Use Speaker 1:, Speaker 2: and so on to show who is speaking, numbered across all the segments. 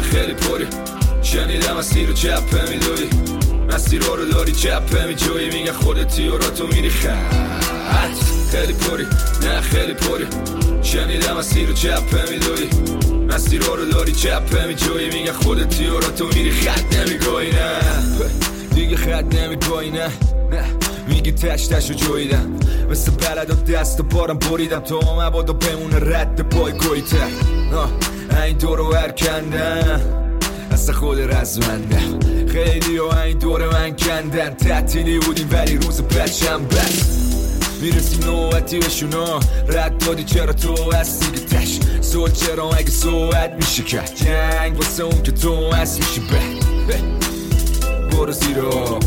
Speaker 1: خیلی پری شنیدم مسیر رو چپه میدوی مسیر رو داری چپه میجوی میگه خودتی و را تو میری خط خیلی پری نه خیلی پری شنیدم مسیر رو چپه میدوی مسیر رو داری چپه میجوی میگه خودتی و را تو میری خط نمیگوی نه دیگه خط نمیگوی نه میگی تشتشو جویدم مثل بلد و دست و بارم بریدم تو مبادا بمونه رد پای گویته این دور رو هرکندم اصلا خود رزمندم خیلی و این دور من کندن تعطیلی بودیم ولی روز بچم بس میرسیم نوبتی بشونا رد دادی چرا تو هستی که تش سوال چرا اگه صحبت میشه کرد جنگ واسه اون که تو هست میشه بد برو زیر آب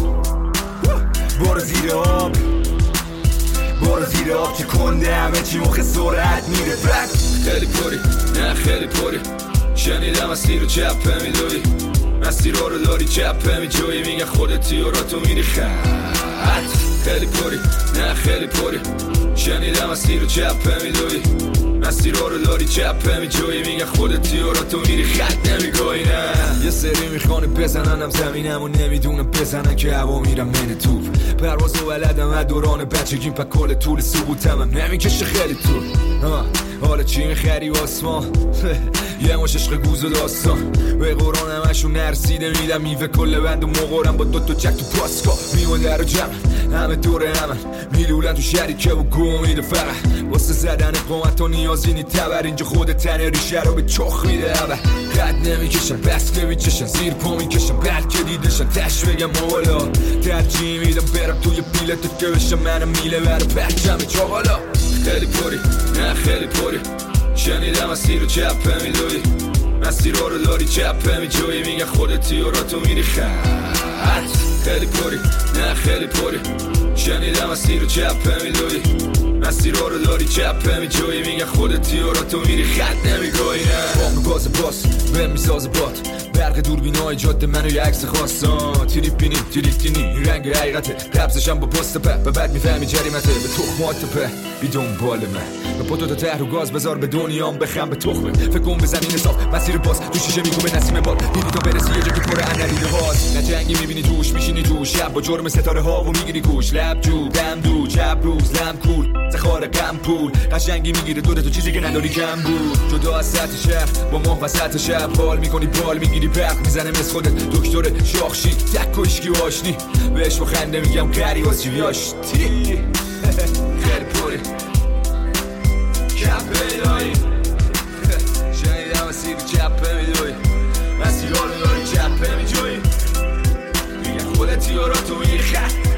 Speaker 1: برو زیر آب برو زیر آب که کنده همه چی مخ سرعت میره بک خیلی پری نه خیلی پری شنیدم مسیر رو چپه میدوی مسیر رو داری چپه میجوی میگه خودتی و را تو میری خط خیلی پری نه خیلی پری شنیدم مسیر رو چپه میدوی مسیر رو داری چپه میجوی میگه خودتی و را تو میری خط نمیگوی نه یه سری میخوانه بزننم زمینم و نمیدونم بزنن که هوا میرم من توپ پرواز و ولدم از دوران بچگیم پا کل طول سقوطم نمیکشه خیلی طول حالا چی میخری آسمان یه مش عشق گوز و داستان به قرآن همشون نرسیده میدم میوه کل بند و مقارم با دوتا چک تو پاسکا میون در و جمع همه دور همن میلولن تو شریکه و گو میده فقط واسه زدن قومت و نیازی نی تبر اینجا خود تن ریشه رو به چخ میده اول قد نمیکشن بس نمیچشن زیر پا میکشن بلکه دیدشن تش بگم مولا ترجیح میدم برم توی بیلت که بشم منم میله بر بچم جا بالا خیلی پری نه خیلی پری شنیدم مسیر رو چپه میدوی مسیر رو داری چپه میجوی میگه خودتی و را تو میری خط خیلی پری نه خیلی پری شنیدم مسیر رو چپه میدوی مسیر رو داری چپه میجوی میگه خودتی و را تو میری خط نمیگوی نه بام گاز باس بهم میسازه باد برق دوربینای جاده منو یه عکس خواستان تریپینی تریپینی رنگ حقیقته قبضشم با پست به بعد میفهمی جریمته به تخمات په بی دنبال من به پتو تا ته رو گاز بذار به دنیام بخم به تخمه فکر کن به زمین صاف مسیر باز تو شیشه میگو به نسیم باد دیدی تا برسی یه جا که پر اندیده هاست نه جنگی میبینی توش میشینی توش شب با جرم ستاره ها و میگیری کوش لب جو دم دو چپ روز لم کول زخار غم پول قشنگی میگیره دور تو چیزی که نداری کم بود جدا از سطح شهر با ماه وسط شب حال میکنی بال میگیری برق میزنه مثل خودت دکتر شاخشی تک و اشکی و آشنی بهش با خنده میگم کری واسه چی بیاشتی خیلی پوری کپه داری شنیدم مسیر چپه میدوی مسیر رو داری چپه میجوی میگه خودتی و را تو میری خط